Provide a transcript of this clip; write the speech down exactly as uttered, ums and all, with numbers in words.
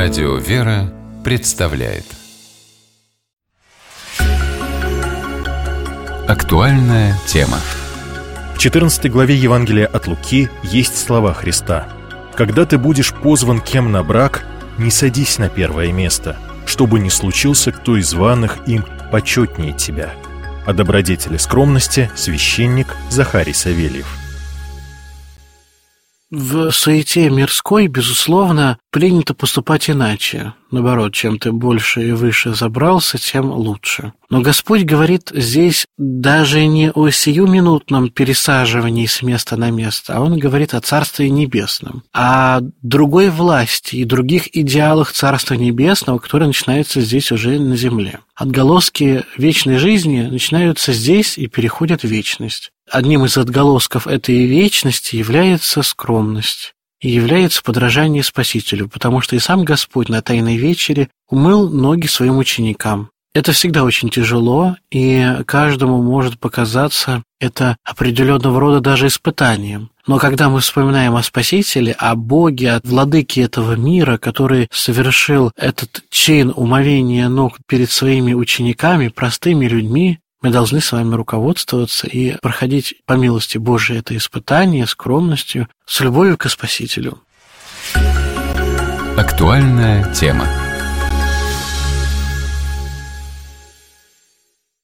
Радио «Вера» представляет актуальная тема. В четырнадцатой главе Евангелия от Луки есть слова Христа: «Когда ты будешь позван кем на брак, не садись на первое место, чтобы не случился кто из званых им почетнее тебя». О добродетели скромности священник Захарий Савельев. В суете мирской, безусловно, принято поступать иначе. Наоборот, чем ты больше и выше забрался, тем лучше. Но Господь говорит здесь даже не о сиюминутном пересаживании с места на место, а Он говорит о Царстве Небесном, о другой власти и других идеалах Царства Небесного, которые начинаются здесь уже на земле. Отголоски вечной жизни начинаются здесь и переходят в вечность. Одним из отголосков этой вечности является скромность и является подражание Спасителю, потому что и сам Господь на Тайной вечере умыл ноги своим ученикам. Это всегда очень тяжело, и каждому может показаться это определенного рода даже испытанием. Но когда мы вспоминаем о Спасителе, о Боге, о Владыке этого мира, который совершил этот чин умовения ног перед своими учениками, простыми людьми, мы должны с вами руководствоваться и проходить по милости Божией это испытание скромностью, с любовью к Спасителю. Актуальная тема.